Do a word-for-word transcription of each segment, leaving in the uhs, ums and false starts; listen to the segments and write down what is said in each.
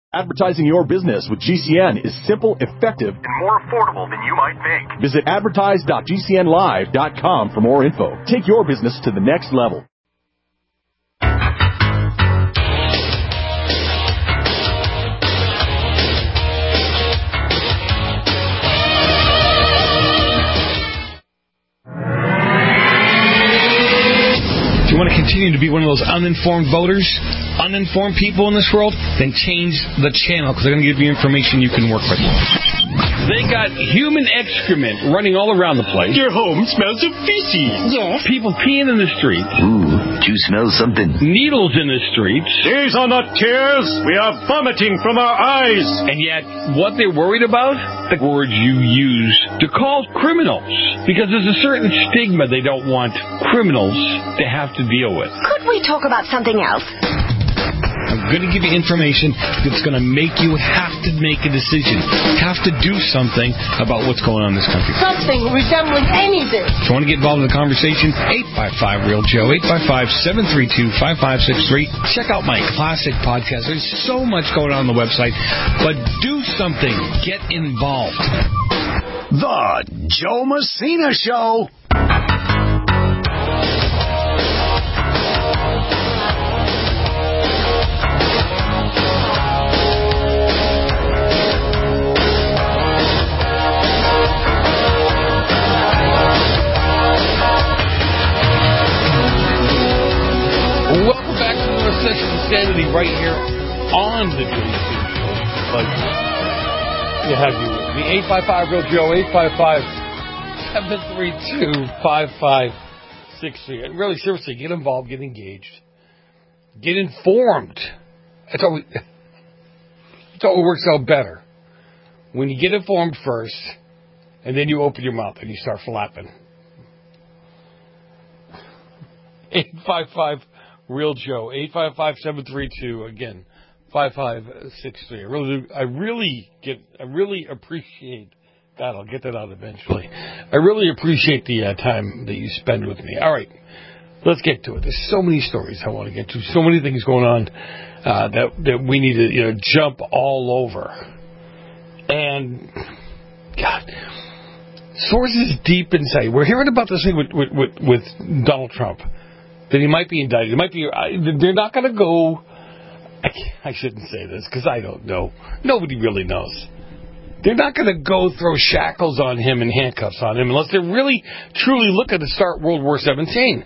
Advertising your business with G C N is simple, effective, and more affordable than you might think. Visit advertise dot g c n live dot com for more info. Take your business to the next level. Do you want to continue to be one of those uninformed voters, uninformed people in this world? Then change the channel, because they're going to give you information you can work with. They got human excrement running all around the place. Your home smells of feces. Yes. People peeing in the streets. Ooh, do you smell something? Needles in the streets. These are not tears. We are vomiting from our eyes. And yet, what they're worried about? The words you use to call criminals. Because there's a certain stigma they don't want criminals to have to deal with. Could we talk about something else? I'm going to give you information that's going to make you have to make a decision, have to do something about what's going on in this country. Something resembling anything. If you want to get involved in the conversation, eight five five, real Joe, eight five five, seven three two, five five six three. Check out my classic podcast. There's so much going on on the website, but do something. Get involved. The Joe Messina Show. Welcome back to the Recession Insanity right here on the Joe Messina Show. Like, you have you with me. eight five five, real Joe, eight five five, seven three two, five five six three. And really, seriously, get involved, get engaged, get informed. That's all we, that's all works out better. When you get informed first, and then you open your mouth and you start flapping. eight five five, real Joe, eight five five, seven three two, again, five five six three. I really, I really get, I really appreciate that. I'll get that out eventually. I really appreciate the uh, time that you spend with me. All right, let's get to it. There's so many stories I want to get to. So many things going on uh, that that we need to, you know, jump all over. And God, sources deep inside. We're hearing about this thing with with, with, with Donald Trump. That he might be indicted. It might be. They're not going to go. I shouldn't say this because I don't know. Nobody really knows. They're not going to go throw shackles on him and handcuffs on him unless they're really, truly looking to start World War Seventeen.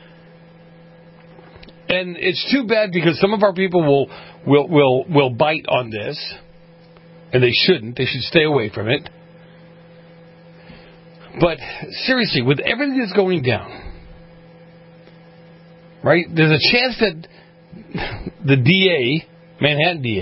And it's too bad because some of our people will will will will bite on this, and they shouldn't. They should stay away from it. But seriously, with everything that's going down. Right? There's a chance that the D A, Manhattan D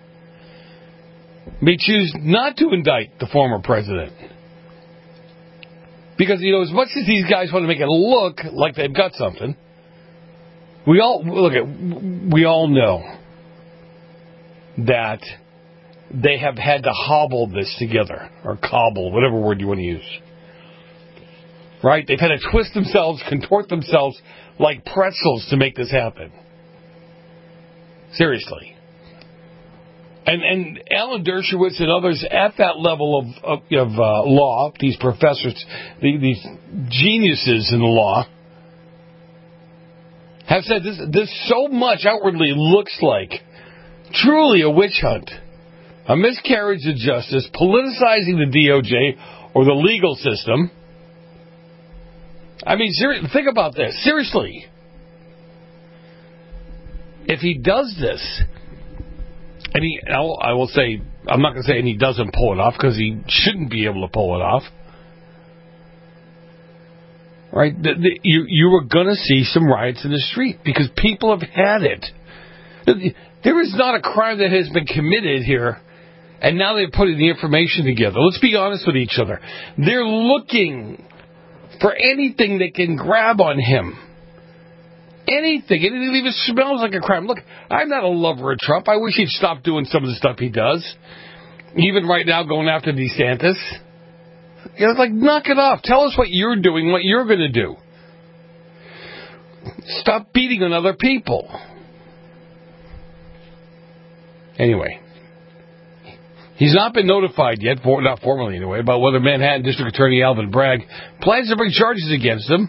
A, may choose not to indict the former president. Because, you know, as much as these guys want to make it look like they've got something, we all, look at, we all know that they have had to hobble this together, or cobble, whatever word you want to use. Right? They've had to twist themselves, contort themselves like pretzels to make this happen. Seriously. And and Alan Dershowitz and others at that level of of, of uh, law, these professors, the, these geniuses in the law, have said this, this so much outwardly looks like truly a witch hunt, a miscarriage of justice, politicizing the D O J or the legal system. I mean, ser- think about this. Seriously. If he does this, and he, I'll, I will say, I'm not going to say and he doesn't pull it off, because he shouldn't be able to pull it off. Right? The, the, you, you are going to see some riots in the street, because people have had it. There is not a crime that has been committed here, and now they're putting the information together. Let's be honest with each other. They're looking for anything that can grab on him. Anything. Anything that even smells like a crime. Look, I'm not a lover of Trump. I wish he'd stop doing some of the stuff he does. Even right now going after DeSantis. You know, like, knock it off. Tell us what you're doing, what you're going to do. Stop beating on other people. Anyway, He's not been notified yet, for, not formally anyway, about whether Manhattan District Attorney Alvin Bragg plans to bring charges against him.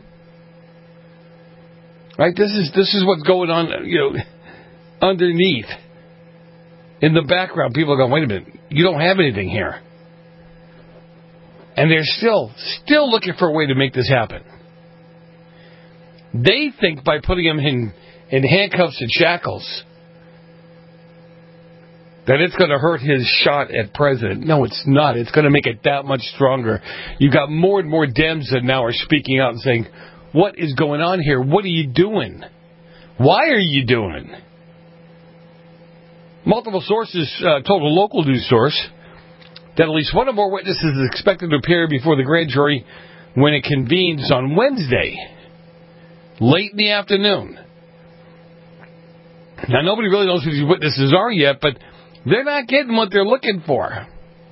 Right? This is this is what's going on, you know, underneath. In the background, people are going, wait a minute, you don't have anything here. And they're still, still looking for a way to make this happen. They think by putting him in, in handcuffs and shackles that it's going to hurt his shot at president. No, it's not. It's going to make it that much stronger. You've got more and more Dems that now are speaking out and saying, what is going on here? What are you doing? Why are you doing? Multiple sources uh, told a local news source that at least one or more witnesses is expected to appear before the grand jury when it convenes on Wednesday, late in the afternoon. Now, nobody really knows who these witnesses are yet, but they're not getting what they're looking for.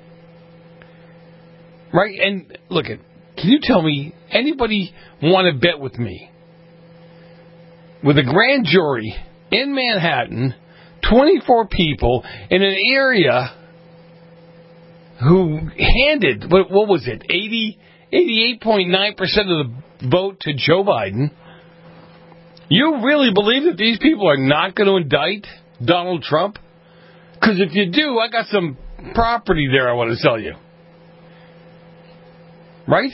Right? And, look, can you tell me, anybody want to bet with me? With a grand jury in Manhattan, twenty-four people in an area who handed, what, what was it, eighty, eighty-eight point nine percent of the vote to Joe Biden. You really believe that these people are not going to indict Donald Trump? Because if you do, I got some property there I want to sell you. Right?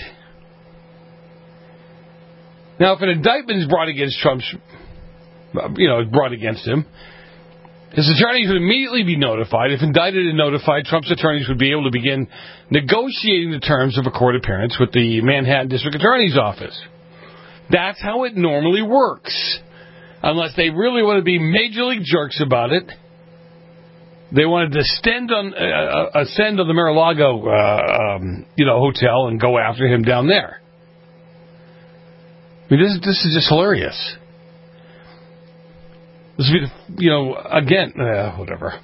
Now, if an indictment is brought against Trump's, you know, brought against him, his attorneys would immediately be notified. If indicted and notified, Trump's attorneys would be able to begin negotiating the terms of a court appearance with the Manhattan District Attorney's Office. That's how it normally works. Unless they really want to be major league jerks about it. They want to descend on, uh, ascend on the Mar-a-Lago, uh, um, you know, hotel and go after him down there. I mean, this, this is just hilarious. This would be, you know, again, uh, whatever.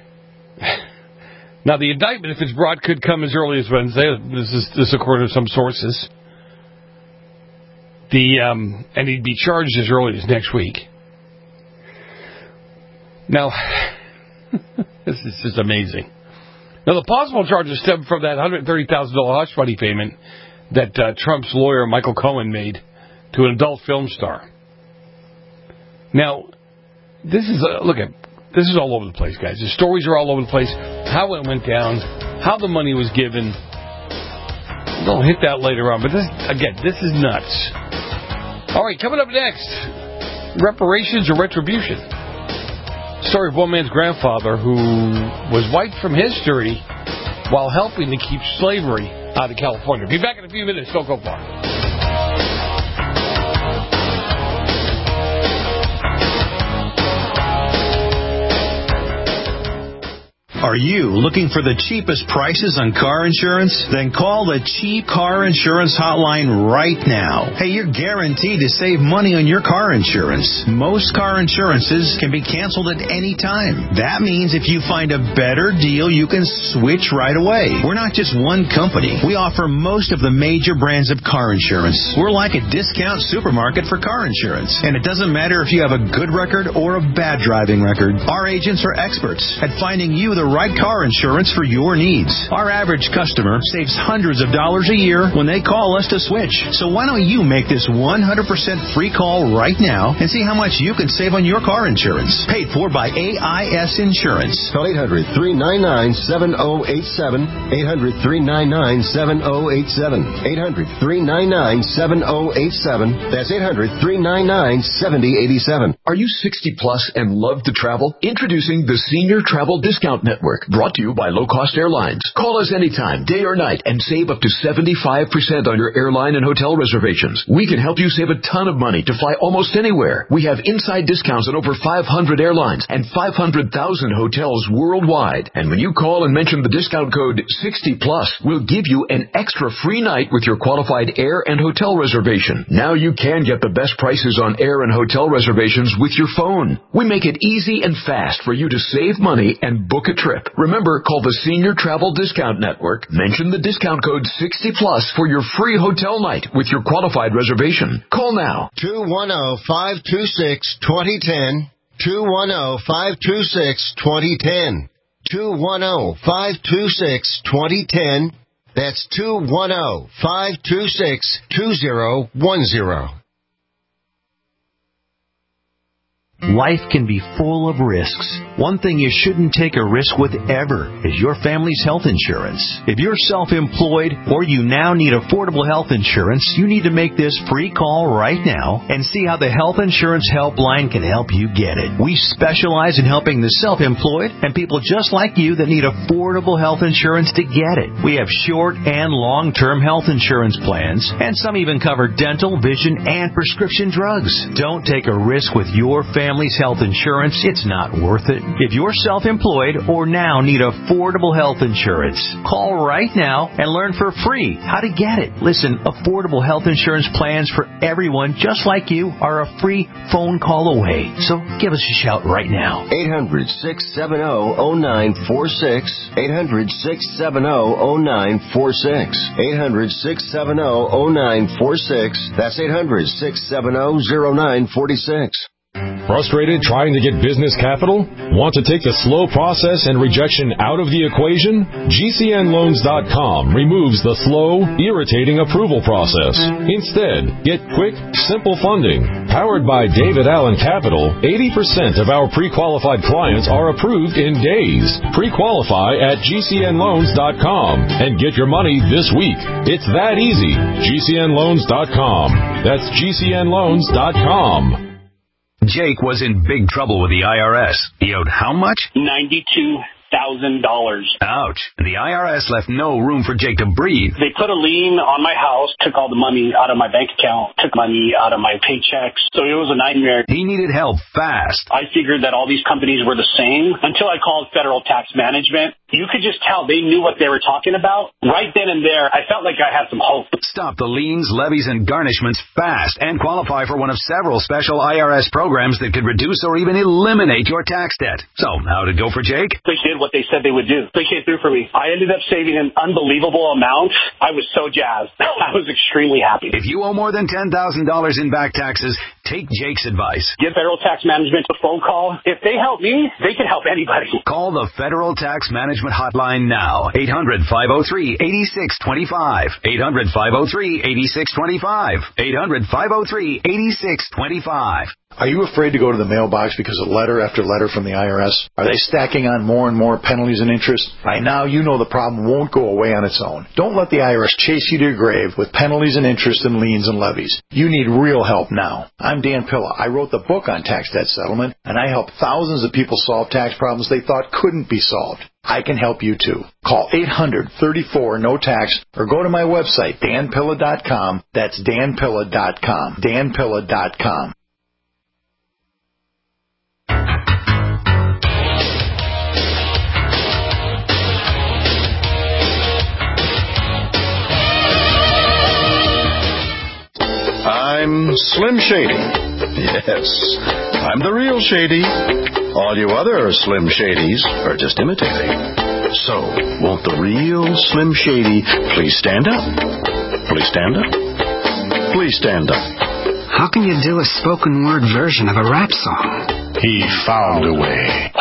Now, the indictment, if it's brought, could come as early as Wednesday. This is this according to some sources. The um, and he'd be charged as early as next week. Now, this is just amazing. Now, the possible charges stem from that one hundred thirty thousand dollars hush money payment that uh, Trump's lawyer, Michael Cohen, made to an adult film star. Now, this is, uh, look at, this is all over the place, guys. The stories are all over the place. How it went down, how the money was given. We'll hit that later on, but this, again, this is nuts. All right, coming up next, reparations or retribution. Story of one man's grandfather who was wiped from history while helping to keep slavery out of California. Be back in a few minutes. Don't go far. Are you looking for the cheapest prices on car insurance? Then call the Cheap Car Insurance Hotline right now. Hey, you're guaranteed to save money on your car insurance. Most car insurances can be canceled at any time. That means if you find a better deal, you can switch right away. We're not just one company. We offer most of the major brands of car insurance. We're like a discount supermarket for car insurance. And it doesn't matter if you have a good record or a bad driving record. Our agents are experts at finding you the right car insurance for your needs. Our average customer saves hundreds of dollars a year when they call us to switch. So why don't you make this one hundred percent free call right now and see how much you can save on your car insurance. Paid for by A I S Insurance. Call eight hundred, three nine nine, seven oh eight seven. eight hundred, three nine nine, seven oh eight seven. eight hundred, three nine nine, seven oh eight seven. That's eight hundred, three nine nine, seven oh eight seven. Are you sixty plus and love to travel? Introducing the Senior Travel Discount Network. Brought to you by Low Cost Airlines. Call us anytime, day or night, and save up to seventy-five percent on your airline and hotel reservations. We can help you save a ton of money to fly almost anywhere. We have inside discounts on over five hundred airlines and five hundred thousand hotels worldwide. And when you call and mention the discount code sixty plus, we'll give you an extra free night with your qualified air and hotel reservation. Now you can get the best prices on air and hotel reservations with your phone. We make it easy and fast for you to save money and book a trip. Remember, call the Senior Travel Discount Network. Mention the discount code sixty plus for your free hotel night with your qualified reservation. Call now. two one zero, five two six, two zero one zero. two one zero, five two six, two zero one zero. two one zero, five two six, two zero one zero. That's two one zero, five two six, two zero one zero. Life can be full of risks. One thing you shouldn't take a risk with ever is your family's health insurance. If you're self-employed or you now need affordable health insurance, you need to make this free call right now and see how the Health Insurance Helpline can help you get it. We specialize in helping the self-employed and people just like you that need affordable health insurance to get it. We have short and long-term health insurance plans, and some even cover dental, vision, and prescription drugs. Don't take a risk with your family. Family's health insurance, it's not worth it. If you're self-employed or now need affordable health insurance, call right now and learn for free how to get it. Listen, affordable health insurance plans for everyone just like you are a free phone call away. So give us a shout right now. eight hundred, six seven zero, zero nine four six. eight hundred, six seven zero, zero nine four six. eight hundred, six seven zero, zero nine four six. That's eight hundred, six seven zero, zero nine four six. Frustrated trying to get business capital? Want to take the slow process and rejection out of the equation? G C N loans dot com removes the slow, irritating approval process. Instead, get quick, simple funding. Powered by David Allen Capital, eighty percent of our pre-qualified clients are approved in days. Pre-qualify at G C N loans dot com and get your money this week. It's that easy. G C N loans dot com. That's G C N loans dot com. Jake was in big trouble with the I R S. He owed how much? ninety-two thousand dollars. Ouch. The I R S left no room for Jake to breathe. They put a lien on my house, took all the money out of my bank account, took money out of my paychecks. So it was a nightmare. He needed help fast. I figured that all these companies were the same until I called Federal Tax Management. You could just tell they knew what they were talking about. Right then and there, I felt like I had some hope. Stop the liens, levies, and garnishments fast and qualify for one of several special I R S programs that could reduce or even eliminate your tax debt. So, how'd it go for Jake? They did what they said they would do. They came through for me. I ended up saving an unbelievable amount. I was so jazzed. I was extremely happy. If you owe more than ten thousand dollars in back taxes, take Jake's advice. Give Federal Tax Management a phone call. If they help me, they can help anybody. Call the Federal Tax Management hotline now. eight hundred, five oh three, eight six two five. eight hundred, five oh three, eight six two five. eight hundred, five oh three, eight six two five. Are you afraid to go to the mailbox because of letter after letter from the I R S? Are they stacking on more and more penalties and interest? By now, you know the problem won't go away on its own. Don't let the I R S chase you to your grave with penalties and interest and liens and levies. You need real help now. I'm Dan Pilla. I wrote the book on tax debt settlement, and I help thousands of people solve tax problems they thought couldn't be solved. I can help you too. Call eight hundred, thirty-four, no tax or go to my website, dan pilla dot com. That's dan pilla dot com. dan pilla dot com. I'm Slim Shady. Yes, I'm the real Shady. All you other Slim Shadys are just imitating. So, won't the real Slim Shady please stand up? Please stand up? Please stand up. How can you do a spoken word version of a rap song? He found a way.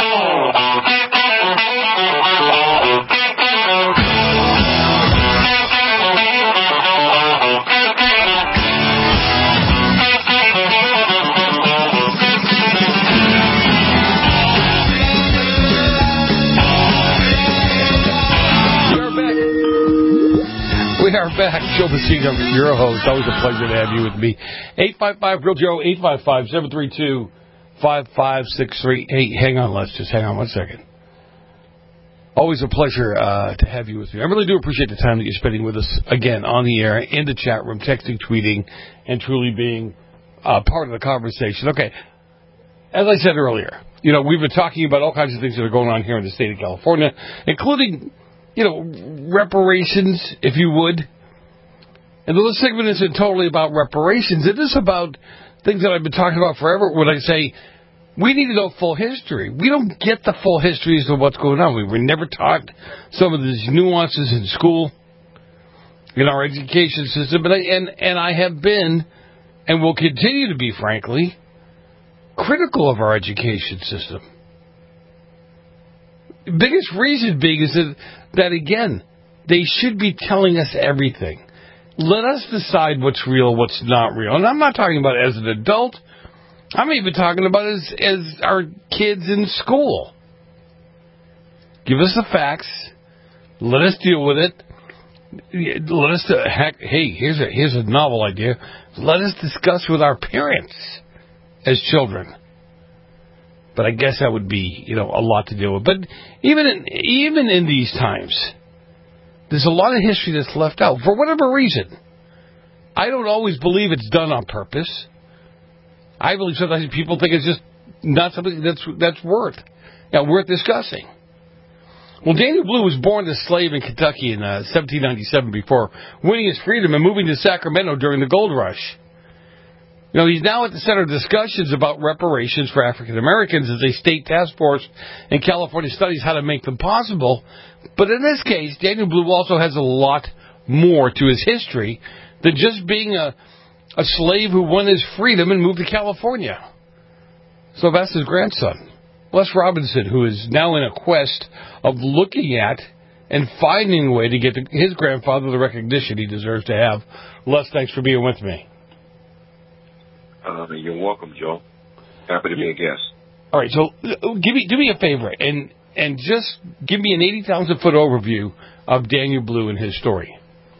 We are back. Joe Messina, your host. Always a pleasure to have you with me. eight five five, real Joe, eight five five, seven three two, five five six three. Hey, hang on. Let's just hang on one second. Always a pleasure uh, to have you with me. I really do appreciate the time that you're spending with us, again, on the air, in the chat room, texting, tweeting, and truly being uh, part of the conversation. Okay, as I said earlier, you know, we've been talking about all kinds of things that are going on here in the state of California, including, you know, reparations, if you would. And this segment isn't totally about reparations. It is about things that I've been talking about forever when I say we need to know full history. We don't get the full history as to what's going on. We were never taught some of these nuances in school, in our education system. But I, and, and I have been, and will continue to be, frankly, critical of our education system. biggest reason being is that, that, again, they should be telling us everything. Let us decide what's real, what's not real. And I'm not talking about as an adult. I'm even talking about as, as our kids in school. Give us the facts. Let us deal with it. Let us, uh, heck, hey, here's a here's a novel idea. Let us discuss with our parents as children. But I guess that would be, you know, a lot to deal with. But even in, even in these times, there's a lot of history that's left out for whatever reason. I don't always believe it's done on purpose. I believe sometimes people think it's just not something that's that's worth, you know, worth discussing. Well, Daniel Blue was born a slave in Kentucky in uh, seventeen ninety-seven before winning his freedom and moving to Sacramento during the gold rush. You know, he's now at the center of discussions about reparations for African Americans as a state task force in California studies how to make them possible. But in this case, Daniel Blue also has a lot more to his history than just being a, a slave who won his freedom and moved to California. So that's his grandson, Les Robinson, who is now in a quest of looking at and finding a way to get his grandfather the recognition he deserves to have. Les, thanks for being with me. Uh, you're welcome, Joe. Happy to be a guest. All right, so give me do me a favor and and just give me an eighty thousand foot overview of Daniel Blue and his story.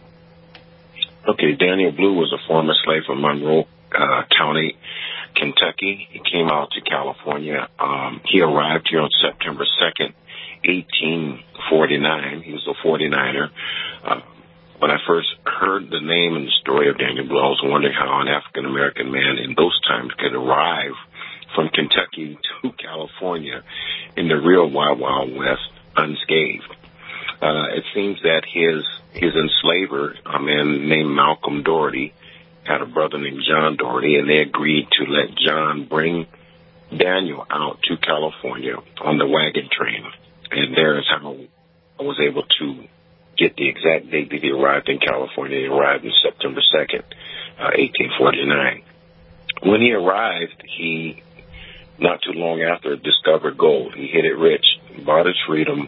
Okay, Daniel Blue was a former slave from Monroe uh, County, Kentucky. He came out to California. Um, he arrived here on September second, eighteen forty-nine. He was a forty-niner. Uh, when I first heard the name and the story of Daniel Blue, I was wondering how an African-American man in those times could arrive from Kentucky to California in the real Wild Wild West unscathed. Uh, it seems that his his enslaver, a man named Malcolm Doherty, had a brother named John Doherty, and they agreed to let John bring Daniel out to California on the wagon train. And there is how I was able to get the exact date that he arrived in California. He arrived on September second, uh, eighteen forty-nine. When he arrived, he, not too long after, discovered gold. He hit it rich, bought his freedom,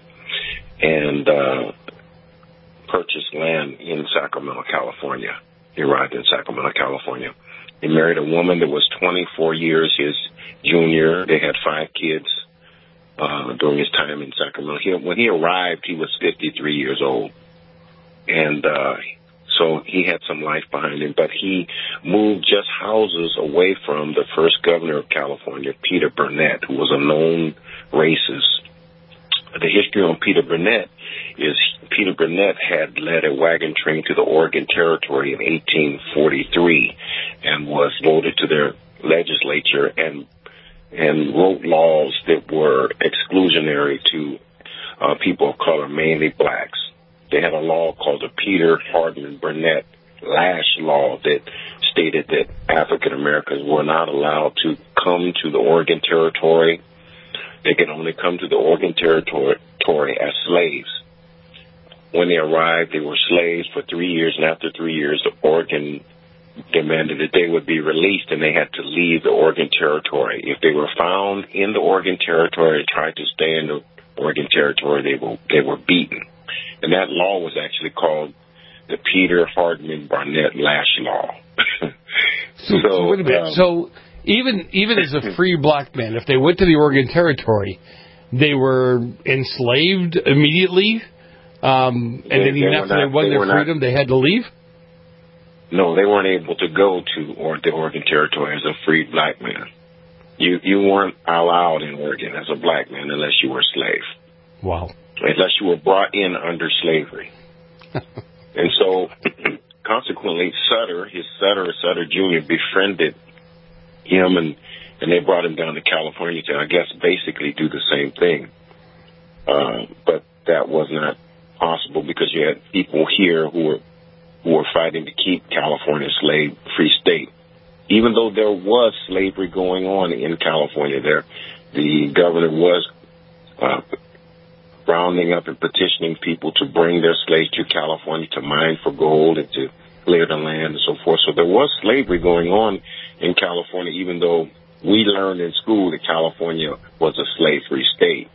and uh, purchased land in Sacramento, California. He arrived in Sacramento, California. He married a woman that was twenty-four years his junior. They had five kids uh, during his time in Sacramento. He, when he arrived, he was fifty-three years old. And uh, so he had some life behind him. But he moved just houses away from the first governor of California, Peter Burnett, who was a known racist. The history on Peter Burnett is Peter Burnett had led a wagon train to the Oregon Territory in eighteen forty-three and was voted to their legislature and and wrote laws that were exclusionary to uh, people of color, mainly blacks. They had a law called the Peter Hardman Burnett Lash Law that stated that African Americans were not allowed to come to the Oregon Territory. They could only come to the Oregon Territory as slaves. When they arrived, they were slaves for three years, and after three years, the Oregon demanded that they would be released, and they had to leave the Oregon Territory. If they were found in the Oregon Territory and tried to stay in the Oregon Territory, they were they were beaten. And that law was actually called the Peter Hardman Barnett Lash Law. so, so wait a minute. Um, so even even as a free black man, if they went to the Oregon Territory, they were enslaved immediately, um, and they, then even they after not, they won they their freedom, not, they had to leave? No, they weren't able to go to or the Oregon Territory as a free black man. You you weren't allowed in Oregon as a black man unless you were a slave. Wow. Unless you were brought in under slavery. And so, consequently, Sutter, his Sutter, Sutter Junior befriended him, and, and they brought him down to California to, I guess, basically do the same thing. Uh, but that was not possible because you had people here who were who were fighting to keep California a slave-free state. Even though there was slavery going on in California, there the governor was uh, rounding up and petitioning people to bring their slaves to California to mine for gold and to clear the land and so forth. So there was slavery going on in California, even though we learned in school that California was a slave-free state.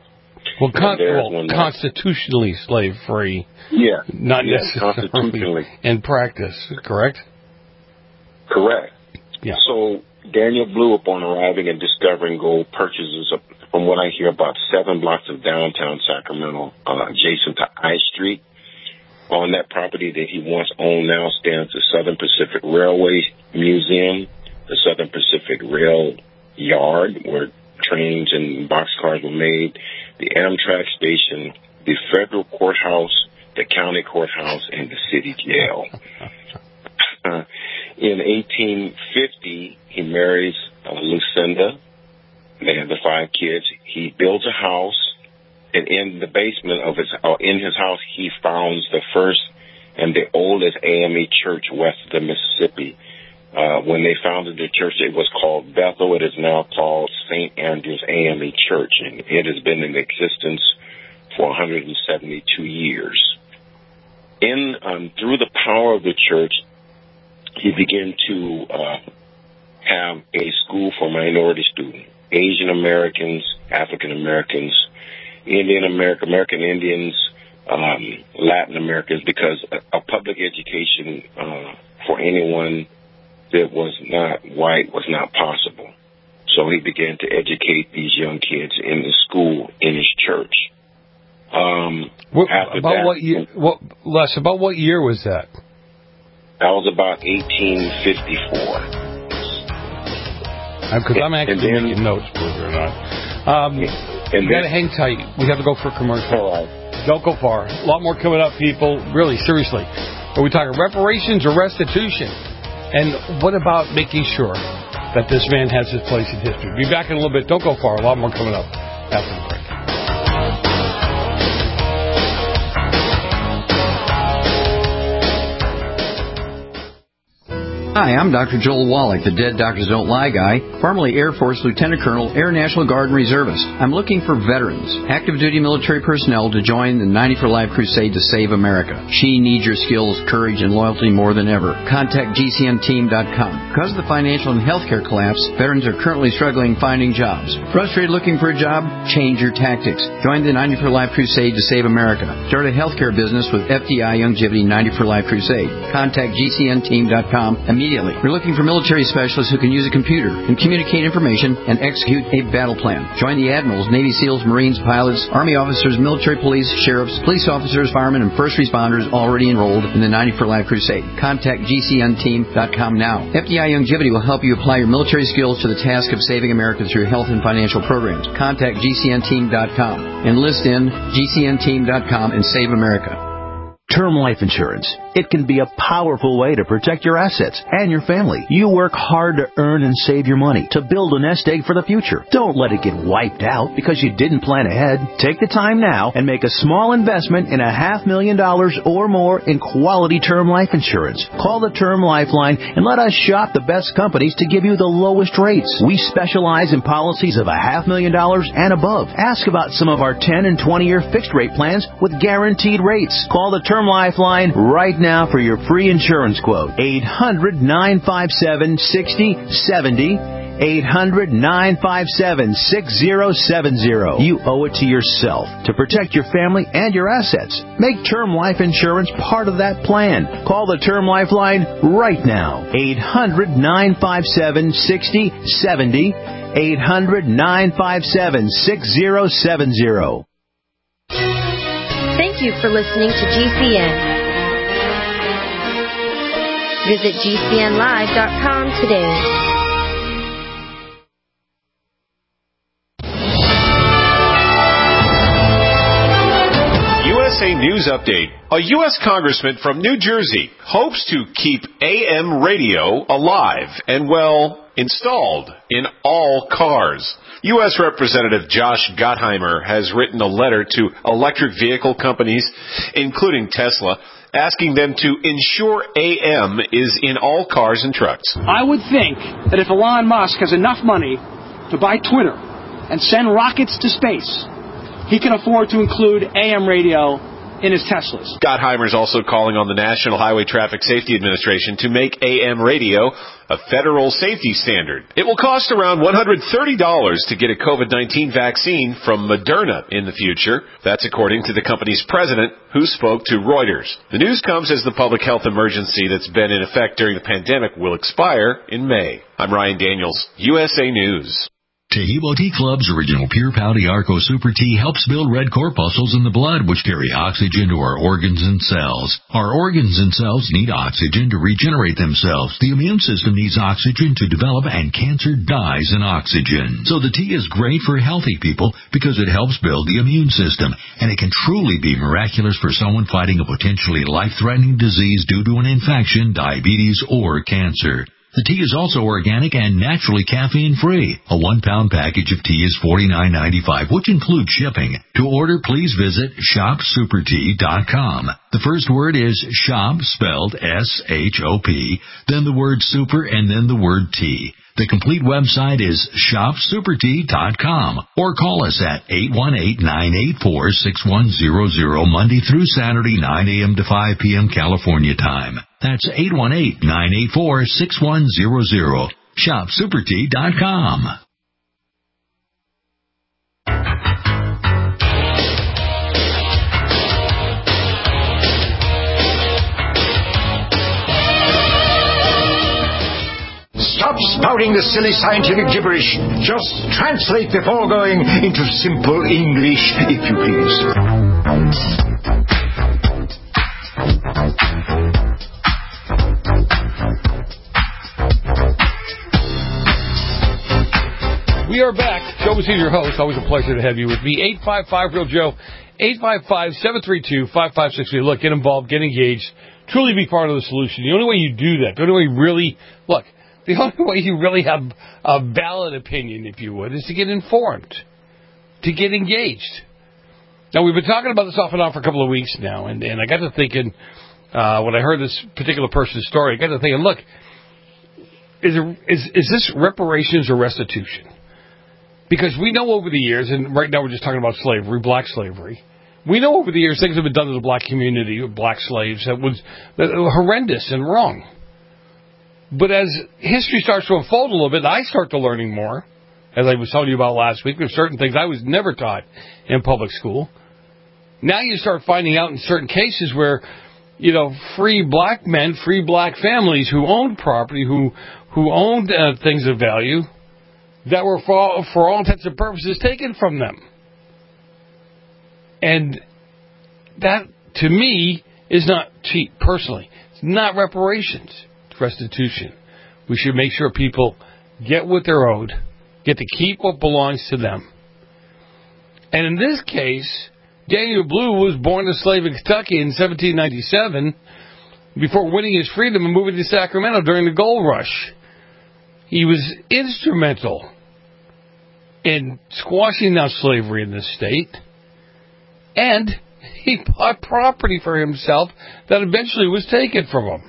Well, con- well constitutionally slave-free. Yeah. Not yeah, necessarily constitutionally. in practice, correct? Correct. Yeah. So Daniel Blue, upon arriving and discovering gold, purchases, a, from what I hear, about seven blocks of downtown Sacramento, uh, adjacent to I Street. On that property that he once owned now stands the Southern Pacific Railway Museum, the Southern Pacific Rail Yard, where trains and boxcars were made, the Amtrak station, the federal courthouse, the county courthouse, and the city jail. Uh, in eighteen fifty, he marries uh, Lucinda. They have the five kids. He builds a house, and in the basement of his, uh, in his house, he founds the first and the oldest A M E church west of the Mississippi. Uh, when they founded the church, it was called Bethel. It is now called Saint Andrew's A M E Church, and it has been in existence for one hundred seventy-two years. In um, through the power of the church, he began to uh, have a school for minority students, Asian Americans, African Americans, Indian American, American Indians, um, Latin Americans, because a, a public education uh, for anyone that was not white was not possible. So he began to educate these young kids in the school, in his church. Um, what, about that, what year? What Les? About what year was that? That was about eighteen fifty-four. Because I'm actually then, making notes, believe it or not. Um, and you got to hang tight. We have to go for a commercial. All right. Don't go far. A lot more coming up, people. Really, seriously. Are we talking reparations or restitution? And what about making sure that this man has his place in history? Be back in a little bit. Don't go far. A lot more coming up after the break. Hi, I'm Doctor Joel Wallach, the Dead Doctors Don't Lie guy, formerly Air Force Lieutenant Colonel, Air National Guard and Reservist. I'm looking for veterans, active duty military personnel to join the ninety for Life crusade to save America. She needs your skills, courage, and loyalty more than ever. Contact G C N team dot com. Because of the financial and healthcare collapse, veterans are currently struggling finding jobs. Frustrated looking for a job? Change your tactics. Join the ninety for Life crusade to save America. Start a healthcare business with F D I Youngevity ninety for Life crusade. Contact G C N team dot com immediately. We're looking for military specialists who can use a computer and communicate information and execute a battle plan. Join the admirals, Navy SEALs, Marines, pilots, Army officers, military police, sheriffs, police officers, firemen, and first responders already enrolled in the ninety for Life crusade. Contact G C N team dot com now. F D I Youngevity will help you apply your military skills to the task of saving America through health and financial programs. Contact G C N team dot com. Enlist in G C N team dot com and save America. Term life insurance. It can be a powerful way to protect your assets and your family. You work hard to earn and save your money to build a nest egg for the future. Don't let it get wiped out because you didn't plan ahead. Take the time now and make a small investment in a half million dollars or more in quality term life insurance. Call the Term Lifeline and let us shop the best companies to give you the lowest rates. We specialize in policies of a half million dollars and above. Ask about some of our ten and twenty year fixed rate plans with guaranteed rates. Call the Term Lifeline right now for your free insurance quote. eight hundred, nine five seven, six zero seven zero. eight hundred, nine five seven, six zero seven zero. You owe it to yourself to protect your family and your assets. Make term life insurance part of that plan. Call the Term Lifeline right now. eight hundred, nine five seven, six zero seven zero. eight hundred, nine five seven, six zero seven zero. Thank you for listening to G C N. Visit G C N live dot com today. U S A News Update. A U S congressman from New Jersey hopes to keep A M radio alive and, well, installed in all cars. U S Representative Josh Gottheimer has written a letter to electric vehicle companies, including Tesla, asking them to ensure A M is in all cars and trucks. I would think that if Elon Musk has enough money to buy Twitter and send rockets to space, he can afford to include A M radio in his Teslas. Scott Heimer's also calling on the National Highway Traffic Safety Administration to make A M radio a federal safety standard. It will cost around one hundred thirty dollars to get a COVID nineteen vaccine from Moderna in the future. That's according to the company's president, who spoke to Reuters. The news comes as the public health emergency that's been in effect during the pandemic will expire in May. I'm Ryan Daniels, U S A News. Taheebo Tea Club's original Pure Pouty Arco Super Tea helps build red corpuscles in the blood, which carry oxygen to our organs and cells. Our organs and cells need oxygen to regenerate themselves. The immune system needs oxygen to develop, and cancer dies in oxygen. So the tea is great for healthy people because it helps build the immune system, and it can truly be miraculous for someone fighting a potentially life-threatening disease due to an infection, diabetes, or cancer. The tea is also organic and naturally caffeine-free. A one-pound package of tea is forty-nine ninety-five, which includes shipping. To order, please visit shop super tea dot com. The first word is shop, spelled S H O P, then the word super, and then the word tea. The complete website is shop super tea dot com, or call us at eight one eight, nine eight four, six one zero zero Monday through Saturday, nine a.m. to five p.m. California time. That's eight one eight, nine eight four, six one zero zero. shop super tea dot com. Stop spouting the silly scientific gibberish. Just translate before going into simple English, if you please. We are back. Joe Messina, your host. Always a pleasure to have you with me. eight five five real Joe. eight five five, seven three two, five five six three. Look, get involved, get engaged. Truly be part of the solution. The only way you do that, the only way you really, look, the only way you really have a valid opinion, if you would, is to get informed, to get engaged. Now, we've been talking about this off and on for a couple of weeks now, and, and I got to thinking, uh, when I heard this particular person's story, I got to thinking, look, is, there, is, is this reparations or restitution? Because we know over the years, and right now we're just talking about slavery, black slavery, we know over the years things have been done to the black community, black slaves, that was, that were horrendous and wrong. But as history starts to unfold a little bit, I start to learning more, as I was telling you about last week. There's certain things I was never taught in public school. Now you start finding out in certain cases where, you know, free black men, free black families who owned property, who who owned uh, things of value, that were for all, for all intents and purposes taken from them. And that, to me, is not cheap, personally. It's not reparations. Restitution. We should make sure people get what they're owed, get to keep what belongs to them. And in this case, Daniel Blue was born a slave in Kentucky in seventeen ninety-seven before winning his freedom and moving to Sacramento during the gold rush. He was instrumental in squashing down slavery in this state, and he bought property for himself that eventually was taken from him.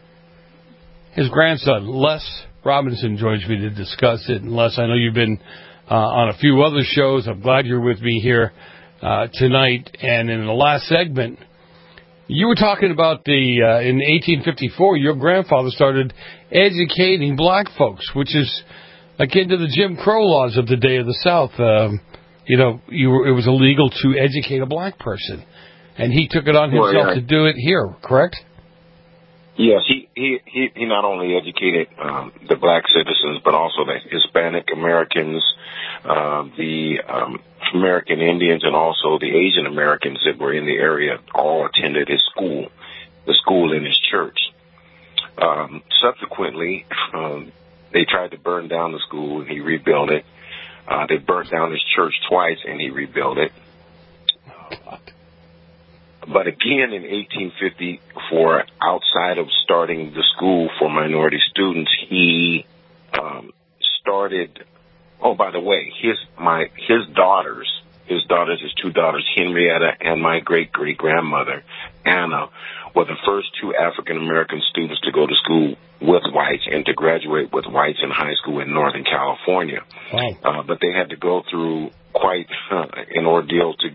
His grandson, Les Robinson, joins me to discuss it. And Les, I know you've been uh, on a few other shows. I'm glad you're with me here uh, tonight. And in the last segment, you were talking about the, uh, in eighteen fifty-four, your grandfather started educating black folks, which is akin to the Jim Crow laws of the day of the South. Um, you know, you were, it was illegal to educate a black person. And he took it on himself well, yeah. to do it here, correct? Yes, he, he, he, he not only educated um, the black citizens, but also the Hispanic Americans, uh, the um, American Indians, and also the Asian Americans that were in the area all attended his school, the school in his church. Um, subsequently, um, they tried to burn down the school, and he rebuilt it. Uh, they burnt down his church twice, and he rebuilt it. Oh, But again, in eighteen fifty-four, outside of starting the school for minority students, he um, started. Oh, by the way, his my his daughters, his daughters, his two daughters, Henrietta and my great great grandmother Anna, were the first two African American students to go to school with whites and to graduate with whites in high school in Northern California. Wow. Uh, but they had to go through quite uh, an ordeal to.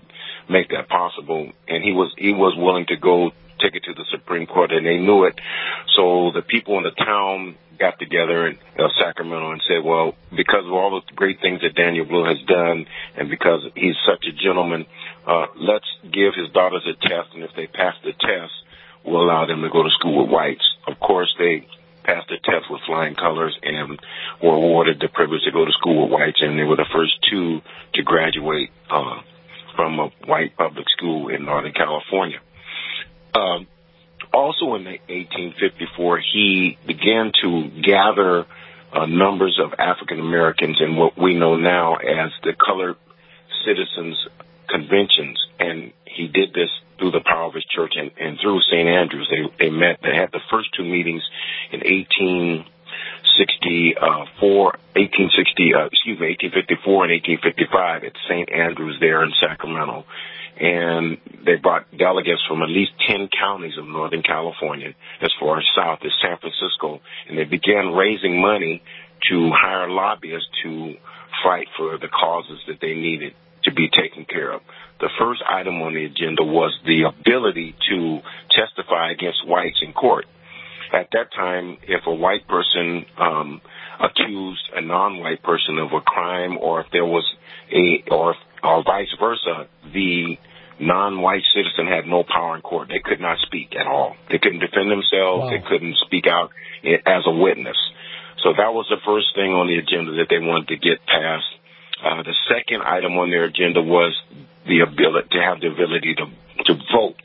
make that possible. And he was he was willing to go take it to the Supreme Court, and they knew it. So the people in the town got together in uh, Sacramento and said, well, because of all the great things that Daniel Blue has done and because he's such a gentleman, uh, let's give his daughters a test, and if they pass the test, we'll allow them to go to school with whites. Of course, they passed the test with flying colors and were awarded the privilege to go to school with whites, and they were the first two to graduate uh, from a white public school in Northern California. Um, also in eighteen fifty-four, he began to gather uh, numbers of African Americans in what we know now as the Colored Citizens Conventions, and he did this through the power of his church and, and through Saint Andrews. They, they met, they had the first two meetings in eighteen sixty-four, eighteen sixty, uh, excuse me, eighteen fifty-four and eighteen fifty-five at Saint Andrews there in Sacramento. And they brought delegates from at least ten counties of Northern California, as far as south as San Francisco, and they began raising money to hire lobbyists to fight for the causes that they needed to be taken care of. The first item on the agenda was the ability to testify against whites in court. At that time, if a white person um, accused a non-white person of a crime, or if there was a, or, or vice versa, the non-white citizen had no power in court. They could not speak at all. They couldn't defend themselves. Wow. They couldn't speak out as a witness. So that was the first thing on the agenda that they wanted to get passed. Uh, the second item on their agenda was the ability to have the ability to to vote,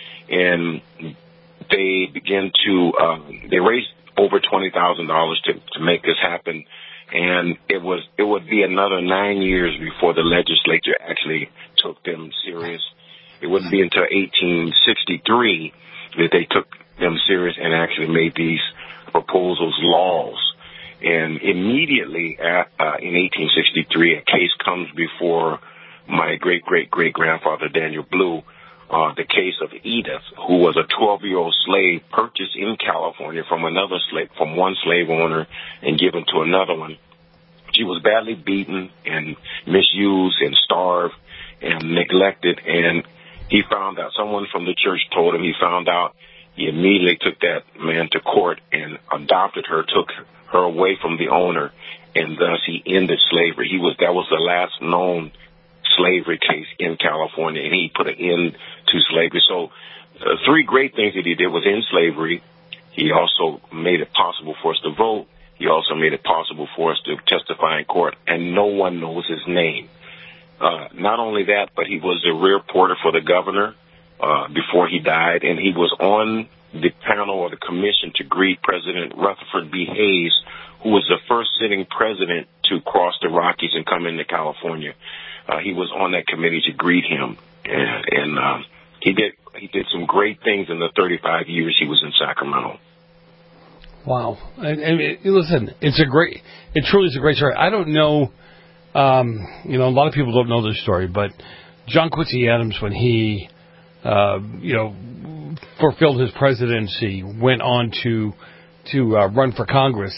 and they began to uh, they raised over twenty thousand dollars to to make this happen, and it was it would be another nine years before the legislature actually took them serious. It wouldn't be until eighteen sixty-three that they took them serious and actually made these proposals laws. And immediately at, uh, in eighteen sixty-three, a case comes before my great-great-great-grandfather, Daniel Blue, uh, the case of Edith, who was a twelve-year-old slave purchased in California from another slave, from one slave owner and given to another one. She was badly beaten and misused and starved and neglected, and he found out, someone from the church told him, he found out, he immediately took that man to court and adopted her, took her away from the owner, and thus he ended slavery. He was that was the last known slavery case in California, and he put an end to slavery. So uh, three great things that he did was end slavery. He also made it possible for us to vote. He also made it possible for us to testify in court, and no one knows his name. Uh, not only that, but he was the rear porter for the governor uh, before he died, and he was on the panel or the commission to greet President Rutherford B. Hayes, who was the first sitting president to cross the Rockies and come into California. Uh, he was on that committee to greet him, and, and uh, he did he did some great things in the thirty-five years he was in Sacramento. Wow! And, and it, listen, it's a great, it truly is a great story. I don't know, um, you know, a lot of people don't know this story, but John Quincy Adams, when he, uh, you know, fulfilled his presidency, went on to to uh, run for Congress,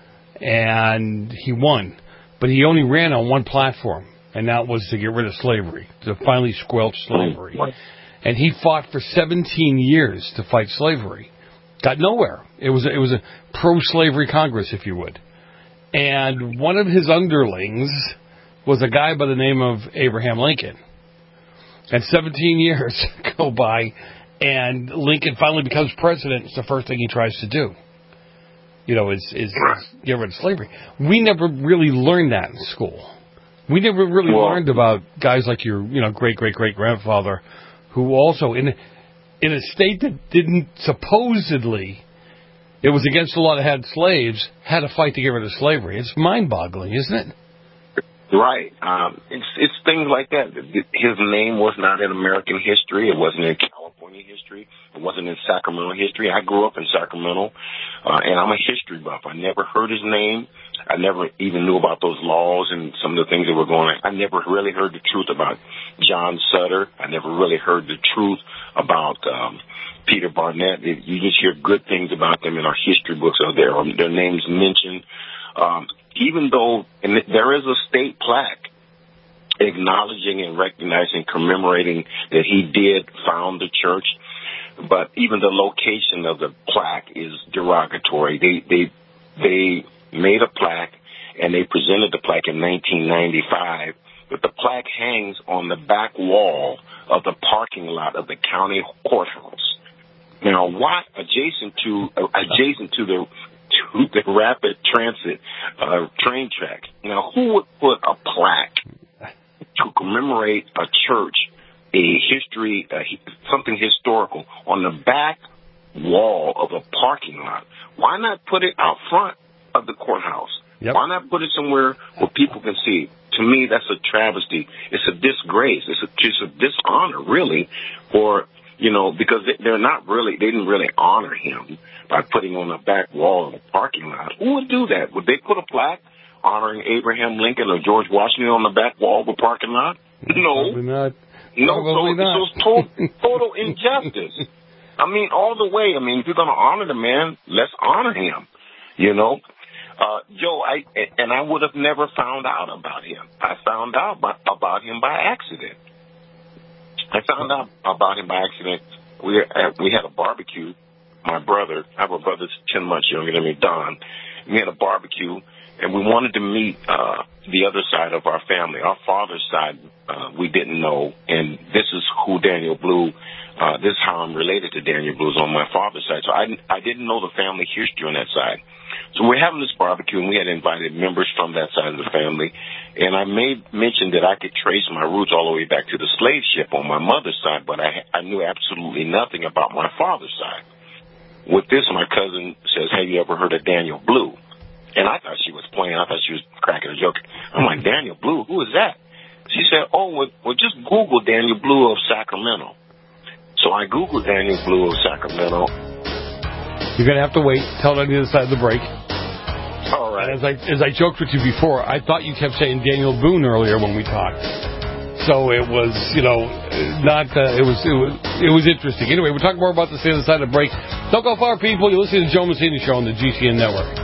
and he won, but he only ran on one platform, and that was to get rid of slavery, to finally squelch slavery. And he fought for seventeen years to fight slavery. Got nowhere. It was a, it was a pro-slavery Congress, if you would. And one of his underlings was a guy by the name of Abraham Lincoln. And seventeen years go by, and Lincoln finally becomes president. It's the first thing he tries to do. You know, is, is, is get rid of slavery. We never really learned that in school. We never really well, learned about guys like your, you know, great-great-great-grandfather, who also, in in a state that didn't supposedly, it was against the law that had slaves, had to fight to get rid of slavery. It's mind-boggling, isn't it? Right. Um, it's, it's things like that. His name was not in American history. It wasn't in California history. It wasn't in Sacramento history. I grew up in Sacramento, uh, and I'm a history buff. I never heard his name. I never even knew about those laws and some of the things that were going on. I never really heard the truth about John Sutter. I never really heard the truth about um, Peter Barnett. You just hear good things about them in our history books out there. Their names mentioned. Um, even though and there is a state plaque acknowledging and recognizing, commemorating that he did found the church. But even the location of the plaque is derogatory. They they they made a plaque, and they presented the plaque in nineteen ninety-five. But the plaque hangs on the back wall of the parking lot of the county courthouse. Now, why adjacent to uh, adjacent to the to the rapid transit uh, train track? Now, who would put a plaque to commemorate a church, a history, uh, something historical, on the back wall of a parking lot? Why not put it out front of the courthouse? Yep. Why not put it somewhere where people can see? To me, that's a travesty. It's a disgrace. It's a, just a dishonor, really, for, you know, because they're not really, they didn't really honor him by putting on the back wall of the parking lot. Who would do that? Would they put a plaque honoring Abraham Lincoln or George Washington on the back wall of a parking lot? No. Probably not. No, Probably so, not. so it's total, total injustice. I mean, all the way. I mean, if you're going to honor the man, let's honor him, you know. Uh, Joe, I, and I would have never found out about him. I found out by, about him by accident. I found out about him by accident. We uh, we had a barbecue. My brother, I have a brother that's ten months younger than me, Don. We had a barbecue, and we wanted to meet uh, the other side of our family. Our father's side, uh, we didn't know, and this is who Daniel Blue. Uh, this is how I'm related to Daniel Blue, is on my father's side. So I, I didn't know the family history on that side. So we're having this barbecue, and we had invited members from that side of the family. And I made mention that I could trace my roots all the way back to the slave ship on my mother's side, but I, I knew absolutely nothing about my father's side. With this, my cousin says, have you ever heard of Daniel Blue? And I thought she was playing. I thought she was cracking a joke. I'm like, Daniel Blue? Who is that? She said, oh, well, well just Google Daniel Blue of Sacramento. So I Googled Daniel Blue of Sacramento. You're going to have to wait till on the other side of the break. All right. As I as I joked with you before, I thought you kept saying Daniel Boone earlier when we talked. So it was, you know, not, uh, it was it was it was interesting. Anyway, we'll talk more about this on the other side of the break. Don't go far, people. You're listening to Joe Messina Show on the G C N Network.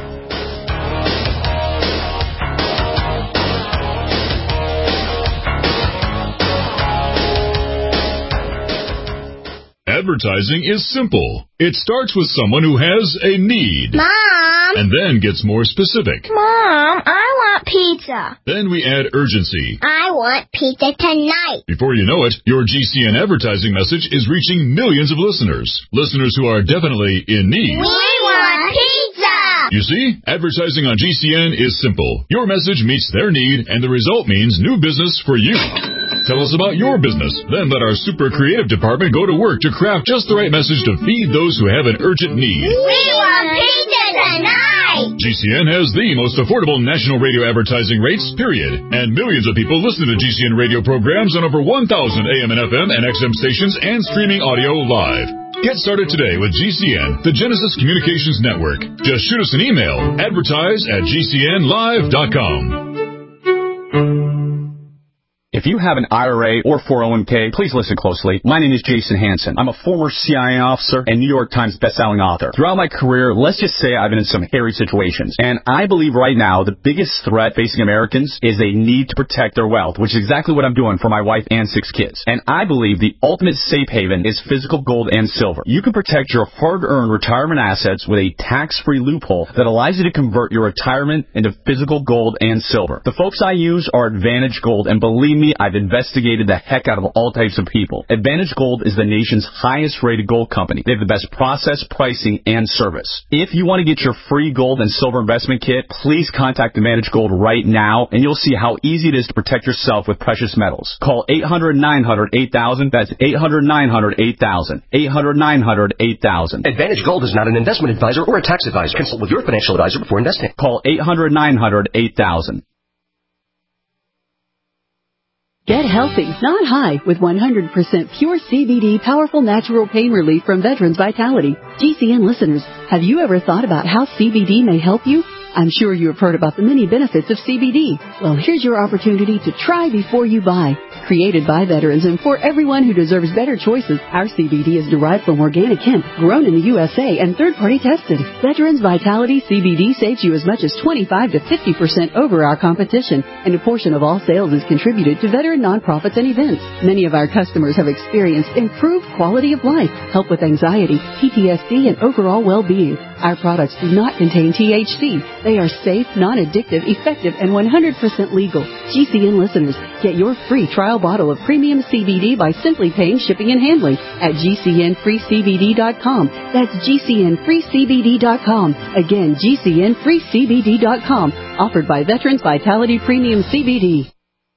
Advertising is simple. It starts with someone who has a need. Mom! And then gets more specific. Mom, I want pizza. Then we add urgency. I want pizza tonight. Before you know it, your G C N advertising message is reaching millions of listeners. Listeners who are definitely in need. We want pizza! You see, advertising on G C N is simple. Your message meets their need, and the result means new business for you. Tell us about your business. Then let our super creative department go to work to craft just the right message to feed those who have an urgent need. We want pizza tonight! G C N has the most affordable national radio advertising rates, period. And millions of people listen to G C N radio programs on over one thousand A M and F M and X M stations and streaming audio live. Get started today with G C N, the Genesis Communications Network. Just shoot us an email, advertise at G C N live dot com. If you have an I R A or four oh one k, please listen closely. My name is Jason Hansen. I'm a former C I A officer and New York Times bestselling author. Throughout my career, let's just say I've been in some hairy situations. And I believe right now the biggest threat facing Americans is they need to protect their wealth, which is exactly what I'm doing for my wife and six kids. And I believe the ultimate safe haven is physical gold and silver. You can protect your hard-earned retirement assets with a tax-free loophole that allows you to convert your retirement into physical gold and silver. The folks I use are Advantage Gold, and believe me, I've investigated the heck out of all types of people. Advantage Gold is the nation's highest rated gold company. They have the best process, pricing, and service. If you want to get your free gold and silver investment kit, please contact Advantage Gold right now, and you'll see how easy it is to protect yourself with precious metals. Call eight hundred, nine hundred, eight thousand. That's eight hundred, nine hundred, eight thousand. eight hundred, nine hundred, eight thousand. Advantage Gold is not an investment advisor or a tax advisor. Consult with your financial advisor before investing. Call eight hundred, nine hundred, eight thousand. Get healthy, not high, with one hundred percent pure C B D powerful natural pain relief from Veterans Vitality. G C N listeners, have you ever thought about how C B D may help you? I'm sure you have heard about the many benefits of C B D. Well, here's your opportunity to try before you buy. Created by veterans and for everyone who deserves better choices, our C B D is derived from organic hemp, grown in the U S A and third-party tested. Veterans Vitality C B D saves you as much as twenty-five to fifty percent over our competition, and a portion of all sales is contributed to veteran nonprofits and events. Many of our customers have experienced improved quality of life, help with anxiety, P T S D, and overall well-being. Our products do not contain T H C. They are safe, non-addictive, effective, and one hundred percent legal. G C N listeners, get your free trial bottle of premium C B D by simply paying shipping and handling at G C N free C B D dot com. That's G C N free C B D dot com. Again, G C N free C B D dot com. Offered by Veterans Vitality Premium C B D.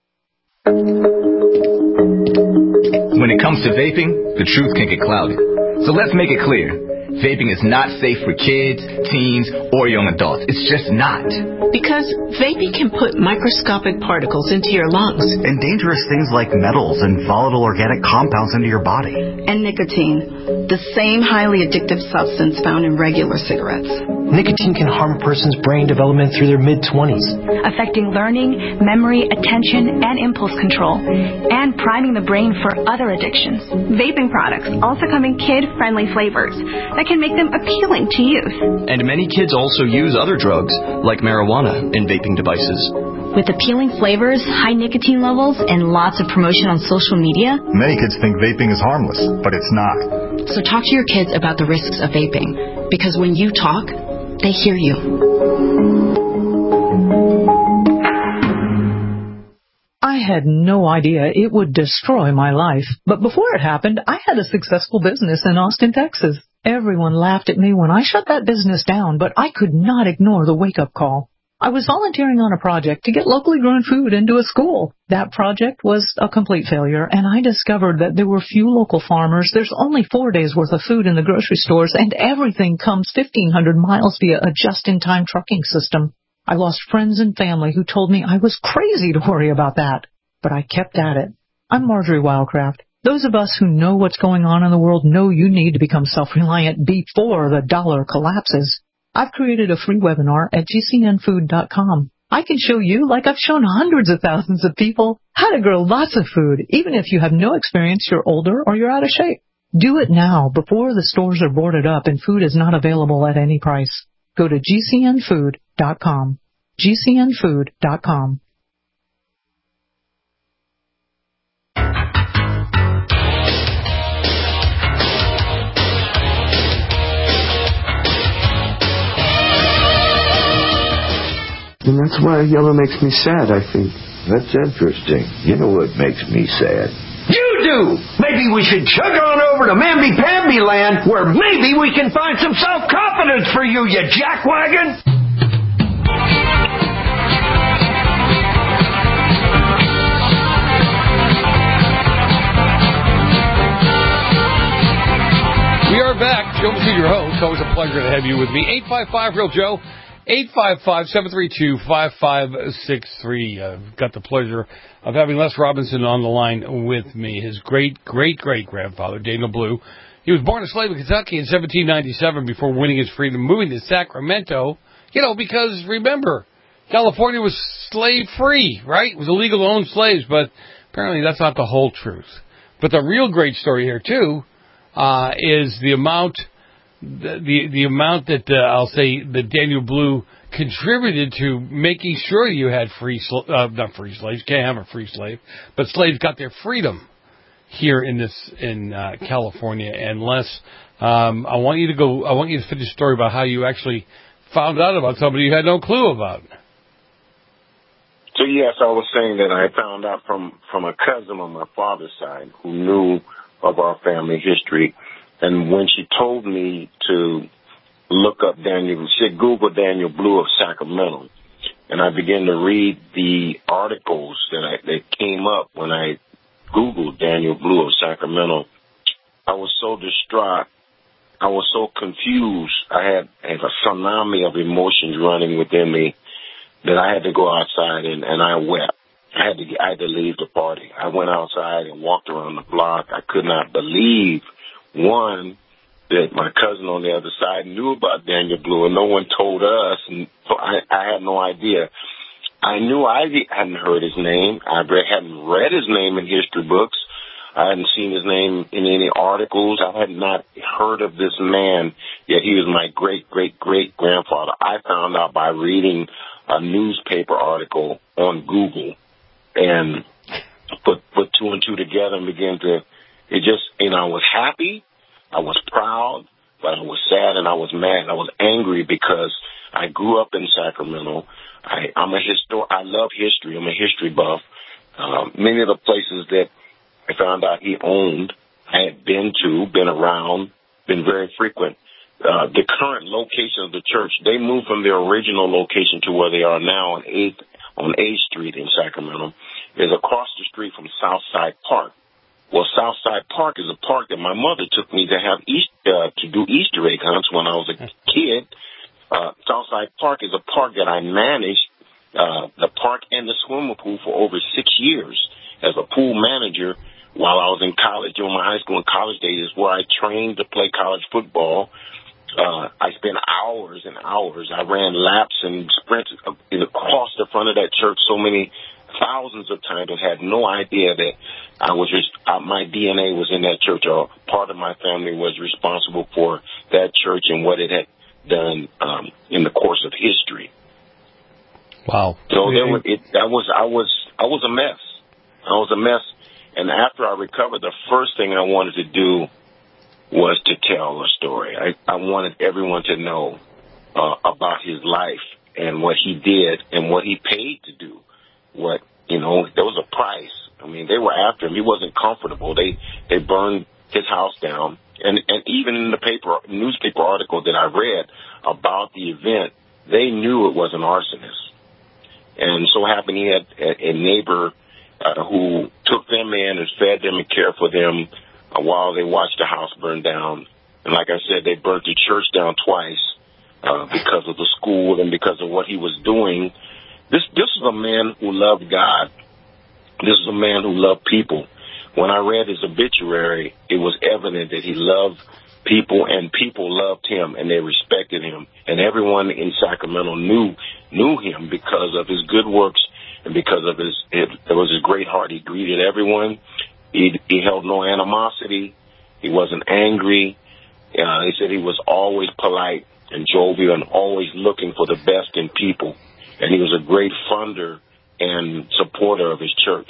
When it comes to vaping, the truth can get clouded. So let's make it clear. Vaping is not safe for kids, teens, or young adults. It's just not. Because vaping can put microscopic particles into your lungs. And dangerous things like metals and volatile organic compounds into your body. And nicotine, the same highly addictive substance found in regular cigarettes. Nicotine can harm a person's brain development through their mid-twenties. Affecting learning, memory, attention, and impulse control. And priming the brain for other addictions. Vaping products also come in kid-friendly flavors that can make them appealing to youth. And many kids also use other drugs, like marijuana, in vaping devices. With appealing flavors, high nicotine levels, and lots of promotion on social media, many kids think vaping is harmless, but it's not. So talk to your kids about the risks of vaping, because when you talk, they hear you. I had no idea it would destroy my life, but before it happened, I had a successful business in Austin, Texas. Everyone laughed at me when I shut that business down, but I could not ignore the wake-up call. I was volunteering on a project to get locally grown food into a school. That project was a complete failure, and I discovered that there were few local farmers. There's only four days' worth of food in the grocery stores, and everything comes fifteen hundred miles via a just-in-time trucking system. I lost friends and family who told me I was crazy to worry about that, but I kept at it. I'm Marjorie Wildcraft. Those of us who know what's going on in the world know you need to become self-reliant before the dollar collapses. I've created a free webinar at G C N food dot com. I can show you, like I've shown hundreds of thousands of people, how to grow lots of food, even if you have no experience, you're older, or you're out of shape. Do it now before the stores are boarded up and food is not available at any price. Go to G C N food dot com. G C N food dot com. And that's why yellow makes me sad, I think. That's interesting. You know what makes me sad? You do! Maybe we should chug on over to Mamby-Pamby land, where maybe we can find some self-confidence for you, you jackwagon! We are back. Joe Messina, your host. Always a pleasure to have you with me. eight five five, real Joe. eight five five, seven three two, five five six three. I've got the pleasure of having Les Robinson on the line with me. His great, great, great grandfather, Daniel Blue. He was born a slave in Kentucky in seventeen ninety-seven before winning his freedom, moving to Sacramento. You know, because remember, California was slave free, right? It was illegal to own slaves, but apparently that's not the whole truth. But the real great story here, too, uh, is the amount. The, the the amount that uh, I'll say that Daniel Blue contributed to making sure you had free sl- uh, not free slaves, can't have a free slave, but slaves got their freedom here in this in uh, California. And Les, um, I want you to go. I want you to finish the story about how you actually found out about somebody you had no clue about. So yes, I was saying that I found out from from a cousin on my father's side who knew of our family history. And when she told me to look up Daniel, she said, Google Daniel Blue of Sacramento. And I began to read the articles that, I, that came up when I Googled Daniel Blue of Sacramento. I was so distraught. I was so confused. I had, had a tsunami of emotions running within me that I had to go outside and, and I wept. I had to I had to leave the party. I went outside and walked around the block. I could not believe, one, that my cousin on the other side knew about Daniel Blue, and no one told us, and so I, I had no idea. I knew I hadn't heard his name. I hadn't read his name in history books. I hadn't seen his name in any articles. I had not heard of this man, yet he was my great-great-great-grandfather. I found out by reading a newspaper article on Google and put, put two and two together and began to, it just, you know, I was happy, I was proud, but I was sad and I was mad. I was angry because I grew up in Sacramento. I, I'm a histor- I love history. I'm a history buff. Um, many of the places that I found out he owned, I had been to, been around, been very frequent. Uh, the current location of the church, they moved from their original location to where they are now on eighth, on eighth Street in Sacramento, is across the street from Southside Park. Well, Southside Park is a park that my mother took me to have East, uh, to do Easter egg hunts when I was a kid. Uh, Southside Park is a park that I managed, uh, the park and the swimming pool for over six years as a pool manager while I was in college, during my high school and college days, is where I trained to play college football. Uh, I spent hours and hours. I ran laps and sprints across the front of that church so many thousands of times and had no idea that I was just, uh, my D N A was in that church, or part of my family was responsible for that church and what it had done um, in the course of history. Wow. So there was, it, that was, I was, I was a mess. I was a mess. And after I recovered, the first thing I wanted to do was to tell a story. I, I wanted everyone to know uh, about his life and what he did and what he paid to do. What, you know, there was a price. I mean, they were after him. He wasn't comfortable. They they burned his house down. And, and even in the paper newspaper article that I read about the event, they knew it was an arsonist. And so happened he had a, a neighbor uh, who took them in and fed them and cared for them uh, while they watched the house burn down. And like I said, they burnt the church down twice uh, because of the school and because of what he was doing. This this is a man who loved God. This is a man who loved people. When I read his obituary, it was evident that he loved people and people loved him and they respected him. And everyone in Sacramento knew knew him because of his good works and because of his, it, it was his great heart. He greeted everyone. He, he held no animosity. He wasn't angry. Uh, he said he was always polite and jovial and always looking for the best in people. And he was a great funder and supporter of his church.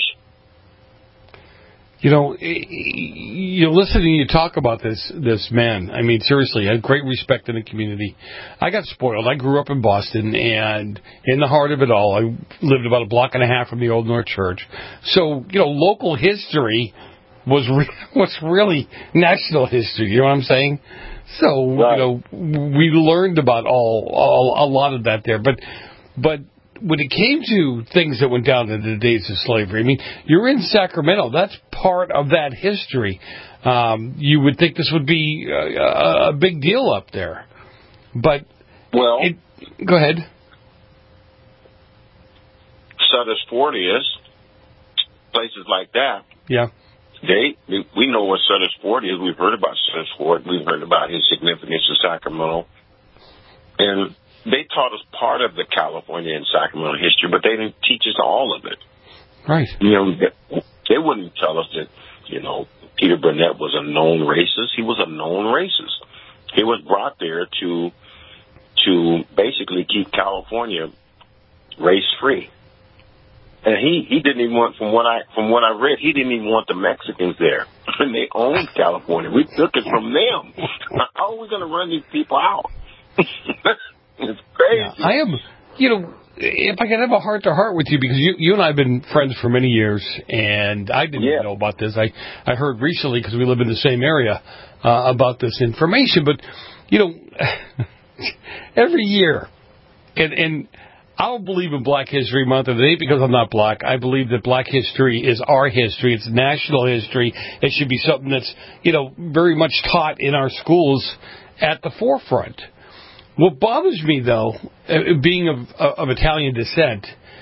You know, you listen and you talk about this this man. I mean, seriously, I had great respect in the community. I got spoiled. I grew up in Boston, and in the heart of it all, I lived about a block and a half from the Old North Church. So, you know, local history was re- was really national history. You know what I'm saying? So, right. you know, we learned about all, all a lot of that there. But, but. When it came to things that went down in the days of slavery, I mean, you're in Sacramento. That's part of that history. Um, you would think this would be a, a big deal up there. But, well, it, go ahead. Sutter's fortieth, places like that. Yeah. They, we know what Sutter's Fort is. We've heard about Sutter's Fort. We've heard about his significance to Sacramento. And they taught us part of the California and Sacramento history, but they didn't teach us all of it. Right. You know, they wouldn't tell us that, you know, Peter Burnett was a known racist. He was a known racist. He was brought there to to basically keep California race-free. And he, he didn't even want, from what I from what I read, he didn't even want the Mexicans there. And they owned California. We took it from them. How are we going to run these people out? It's crazy. Yeah, I am, you know, if I could have a heart-to-heart with you, because you, you and I have been friends for many years, and I didn't yeah. know about this. I, I heard recently, because we live in the same area, uh, about this information. But, you know, every year, and, and I don't believe in Black History Month, and it ain't because I'm not black. I believe that Black history is our history. It's national history. It should be something that's, you know, very much taught in our schools at the forefront. What bothers me, though, being of, of Italian descent,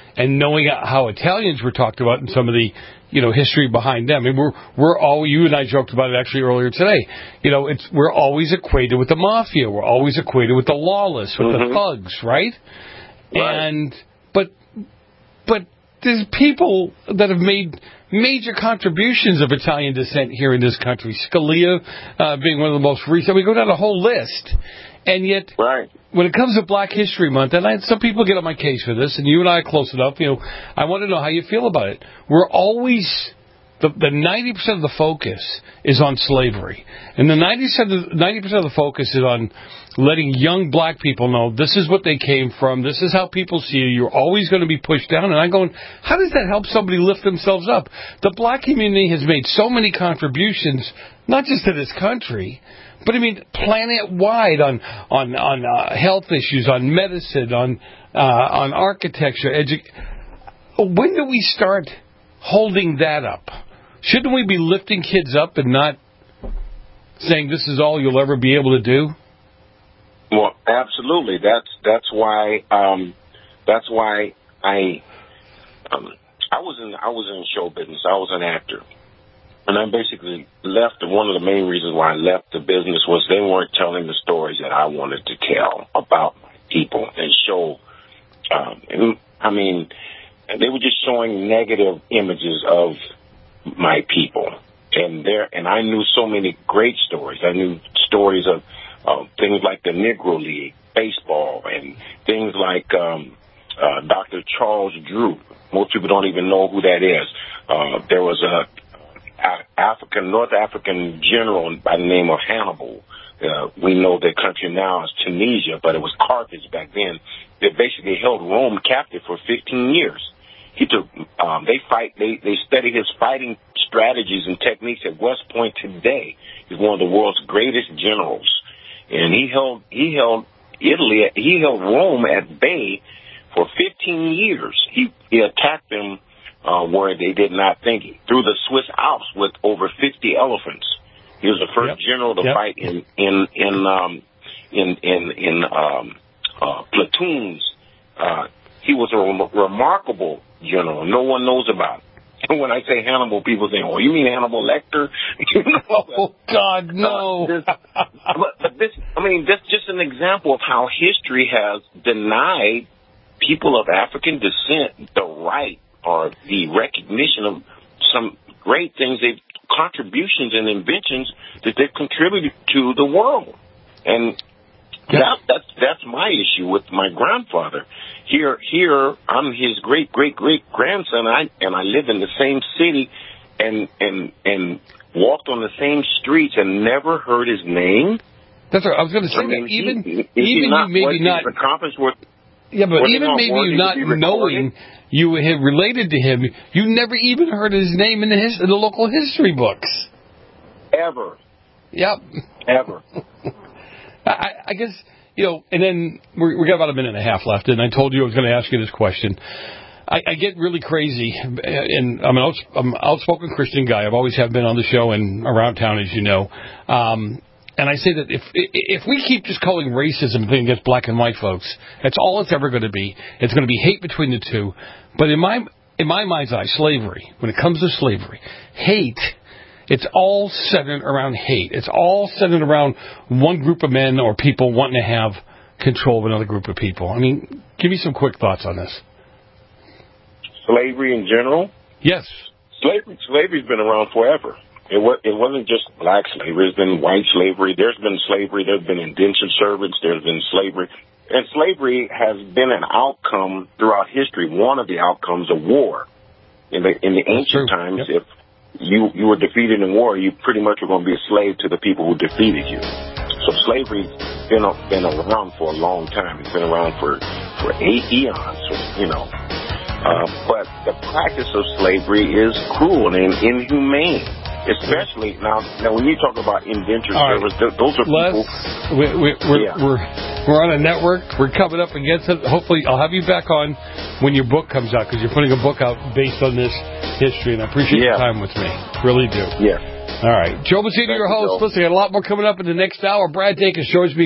and knowing how Italians were talked about and some of the, you know, history behind them. I mean, we're we're all you and I joked about it actually earlier today. You know, it's we're always equated with the mafia. We're always equated with the lawless, with mm-hmm. the thugs, right? right? And but but there's people that have made major contributions of Italian descent here in this country. Scalia uh, being one of the most recent. We go down a whole list. And yet, right. when it comes to Black History Month, and I, some people get on my case for this, and you and I are close enough, you know, I want to know how you feel about it. We're always, the, the ninety percent of the focus is on slavery. And the ninety percent of, ninety percent of the focus is on letting young black people know this is what they came from, this is how people see you, you're always going to be pushed down. And I'm going, how does that help somebody lift themselves up? The black community has made so many contributions, not just to this country, but I mean, planet-wide on on on uh, health issues, on medicine, on uh, on architecture. Edu- when do we start holding that up? Shouldn't we be lifting kids up and not saying this is all you'll ever be able to do? Well, absolutely. That's that's why um, that's why I um, I was in I was in show business. I was an actor. And I basically left. One of the main reasons why I left the business was they weren't telling the stories that I wanted to tell about people and show. Um, and, I mean, they were just showing negative images of my people, and there. And I knew so many great stories. I knew stories of uh, things like the Negro League, baseball, and things like um, uh, Doctor Charles Drew. Most people don't even know who that is. Uh, there was a African, North African general by the name of Hannibal. Uh, we know their country now is Tunisia, but it was Carthage back then. They basically held Rome captive for fifteen years. He took, um, they fight, they, they study his fighting strategies and techniques at West Point today. He's one of the world's greatest generals. And he held, he held Italy, he held Rome at bay for fifteen years. He, he attacked them Uh, where they did not think it. Through the Swiss Alps with over fifty elephants. He was the first yep. general to yep. fight in in in um, in in, in um, uh, platoons. Uh, he was a rem- remarkable general. No one knows about it. And when I say Hannibal, people say, "Oh, you mean Hannibal Lecter?" You know, oh God, no! Uh, this, but, but this, I mean, that's just an example of how history has denied people of African descent the right or the recognition of some great things, they've contributions and inventions that they've contributed to the world. And yeah. that, that's that's my issue with my grandfather. Here, here, I'm his great great great grandson. I and I live in the same city, and and and walked on the same streets and never heard his name. That's right. I was going to say I mean, that even he, even not, you maybe not accomplished what. Yeah, but even maybe you not knowing you had related to him, you never even heard his name in the his, in the local history books. Ever. Yep. Ever. I, I guess, you know, and then we're, we got about a minute and a half left, and I told you I was going to ask you this question. I, I get really crazy, and I'm an, outs, I'm an outspoken Christian guy. I've always have been on the show and around town, as you know. Um, And I say that if if we keep just calling racism a thing against black and white folks, that's all it's ever going to be. It's going to be hate between the two. But in my in my mind's eye, slavery, when it comes to slavery, hate, it's all centered around hate. It's all centered around one group of men or people wanting to have control of another group of people. I mean, give me some quick thoughts on this. Slavery in general? Yes. Slavery, slavery's been around forever. It, was, it wasn't just black slavery. There's been white slavery. There's been slavery. There's been indentured servants. There's been slavery. And slavery has been an outcome throughout history, one of the outcomes of war. In the in the ancient times, yep. if you, you were defeated in war, you pretty much were going to be a slave to the people who defeated you. So slavery's been, been around for a long time. It's been around for, for eight eons, you know. Uh, but the practice of slavery is cruel and inhumane. Especially now, now when you talk about indentured service, right. those are Les, people. We, we, we're, yeah. we're we're on a network. We're coming up against it. Hopefully, I'll have you back on when your book comes out, because you're putting a book out based on this history, and I appreciate yeah. your time with me. Really do. Yeah. All right, Joe Messina, your host. Listen, I got a lot more coming up in the next hour. Brad Dacus joins me.